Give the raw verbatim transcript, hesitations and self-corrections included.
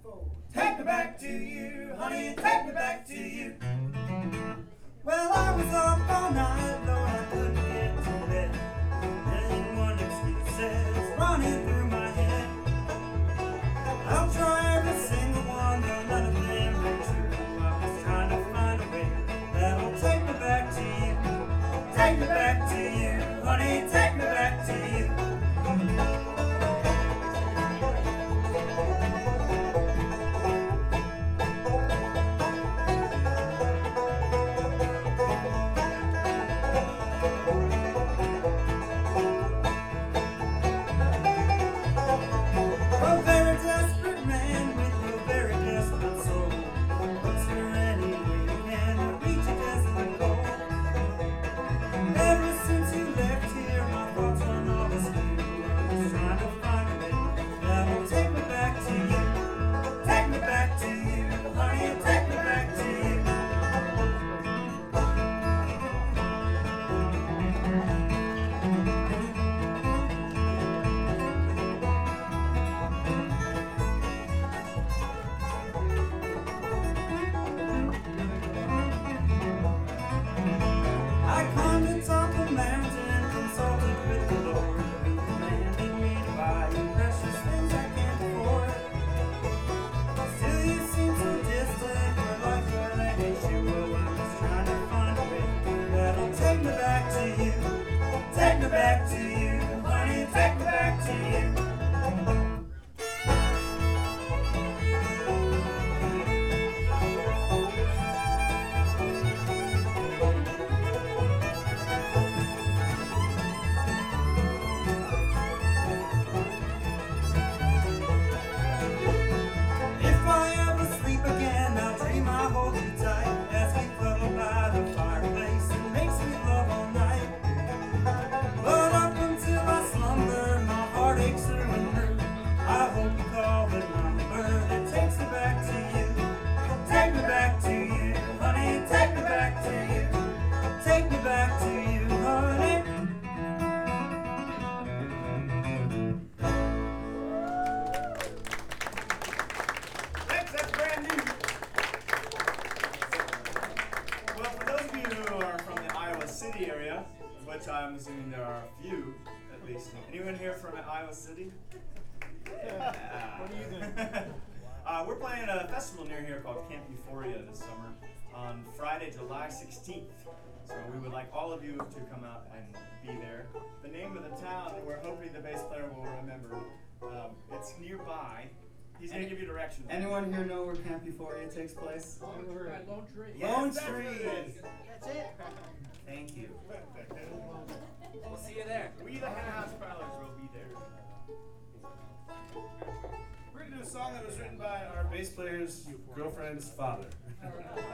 Take me back to you, honey, take me back to you. Well, I was up all night, though I couldn't get to bed. Then one excuse says running through my head. I'll try every single one, but none of them are true. I was trying to find a way that'll take me back to you. Take me back to you, honey, take me back to you. I'm assuming there are a few, at least. Anyone here from Iowa City? Yeah. What are you doing? uh, we're playing a festival near here called Camp Euphoria this summer on Friday, July sixteenth. So we would like all of you to come out and be there. The name of the town, we're hoping the bass player will remember. Um, it's nearby. He's going to give you directions. Anyone here know where Camp Euphoria takes place? Lone Tree. Lone Tree. Yes, Lone Tree. That's it. Thank you. We'll see you there. We the Hen House Parlors will be there. We're going to do a song that was written by our bass player's girlfriend's father.